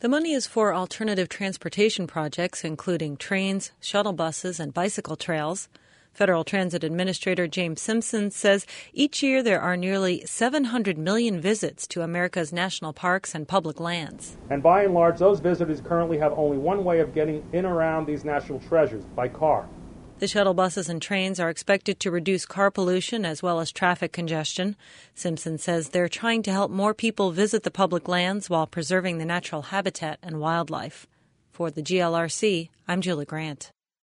The money is for alternative transportation projects, including trains, shuttle buses, and bicycle trails. Federal Transit Administrator James Simpson says each year there are nearly 700 million visits to America's national parks and public lands. And by and large, those visitors currently have only one way of getting in around these national treasures, by car. The shuttle buses and trains are expected to reduce car pollution as well as traffic congestion. Simpson says they're trying to help more people visit the public lands while preserving the natural habitat and wildlife. For the GLRC, I'm Julie Grant.